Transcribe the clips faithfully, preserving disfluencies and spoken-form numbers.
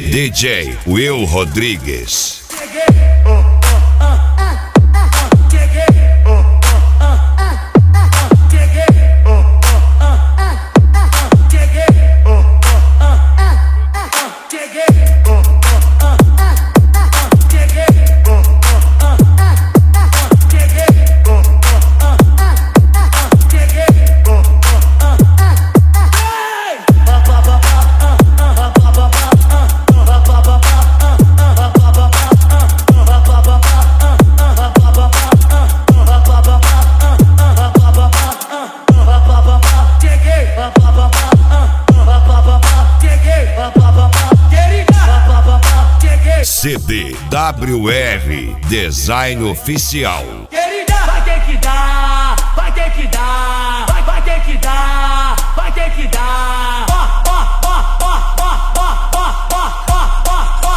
D J Will Rodrigues. C D W R Design Oficial. Vai ter que dar, vai ter que dar, vai, vai ter que dar, vai ter que dar. Ó, ó, ó, ó, ó, ó, ó, ó, ó,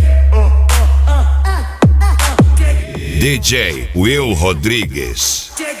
D J Will Rodrigues.